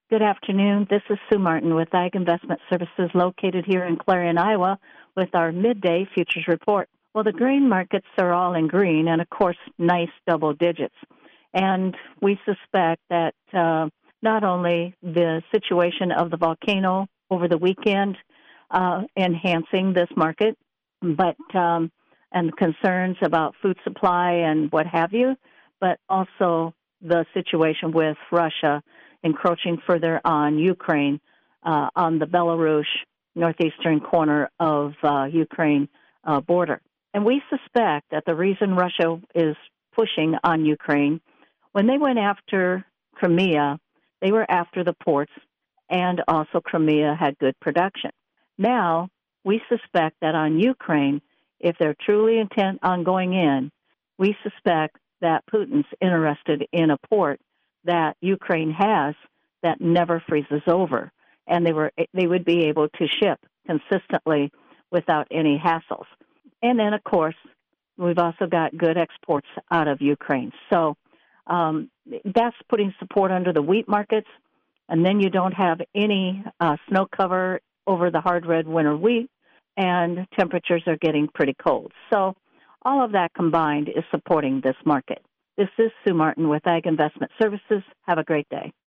Good afternoon. This is Sue Martin with Ag Investment Services located here in Clarion, Iowa, with our midday futures report. Well, the grain markets are all in green and, of course, nice double digits. And we suspect that not only the situation of the volcano over the weekend enhancing this market, but and concerns about food supply and what have you, but also the situation with Russia encroaching further on Ukraine, on the Belarus northeastern corner of Ukraine border. And we suspect that the reason Russia is pushing on Ukraine, when they went after Crimea, they were after the ports, and also Crimea had good production. Now, we suspect that on Ukraine, if they're truly intent on going in, we suspect that Putin's interested in a port that Ukraine has that never freezes over, and they would be able to ship consistently without any hassles. And then, of course, we've also got good exports out of Ukraine. So that's putting support under the wheat markets, and then you don't have any snow cover over the hard red winter wheat, and temperatures are getting pretty cold. So all of that combined is supporting this market. This is Sue Martin with Ag Investment Services. Have a great day.